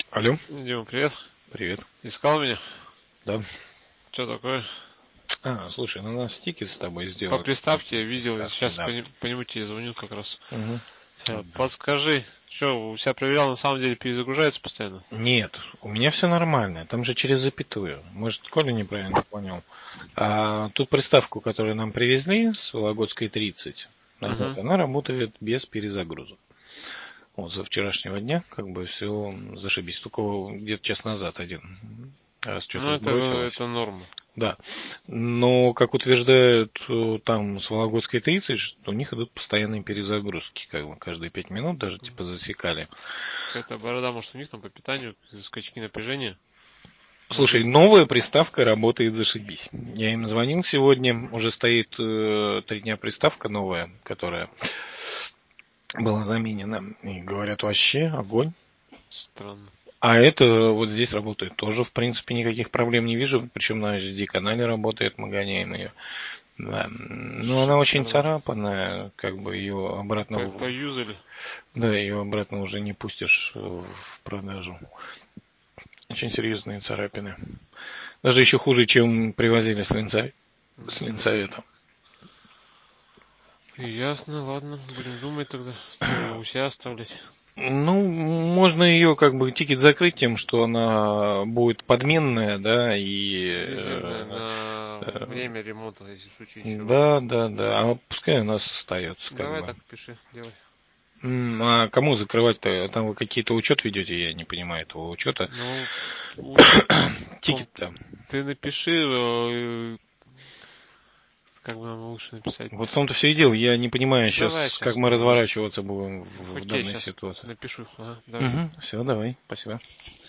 Алло, Дима, привет. привет. Искал меня? Да. Что такое? Слушай, надо стикер с тобой По сделать. приставке я видел, и Приставки, сейчас да. по нему тебе звоню как раз. Мгм. Подскажи, что, у себя проверял, на самом деле перезагружается постоянно? Нет, у меня все нормально. Там же через запятую. Может, Коля неправильно понял. Ту приставку, которую нам привезли с Вологодской 30, Угу. она работает без перезагрузок. Вот за вчерашнего дня как бы все зашибись. Только где-то час назад один раз Ну, что-то сбросилось. это норма. Да. Но, как утверждают там с Вологодской 30, что у них идут постоянные перезагрузки, как бы каждые 5 минут даже типа засекали. Какая-то борода, может, у них там по питанию, скачки напряжения? Может Слушай, быть. новая приставка работает зашибись. Я им звонил сегодня, уже стоит 3 дня приставка новая, которая была заменена. И говорят, вообще огонь. Странно. А это вот здесь работает тоже, в принципе, никаких проблем не вижу. Причем на HD-канале работает, мы гоняем ее. Да. Но она очень Шикарно. царапанная, как бы ее обратно, Поюзали. да, ее обратно уже не пустишь в продажу. Очень серьезные царапины. Даже еще хуже, чем привозили с Ленсовета. Ясно, ладно, будем думать тогда. Что, ее у себя оставлять? Ну, можно ее как бы тикет закрыть тем, что она будет подменная, да, и Резервная на время ремонта, если в случае чего. да, да, да, а пускай она остается, как Давай бы. так пиши, делай. А кому закрывать-то? Там вы какие-то учет ведете, я не понимаю этого учета. Ну, учет, Тикет-то. ты напиши, как бы нам лучше написать. Вот в том-то все и дело. Я не понимаю Давай сейчас, как сейчас мы мы. разворачиваться будем в Окей, данной сейчас ситуации. напишу. Ага, давай. Угу, все, давай, спасибо.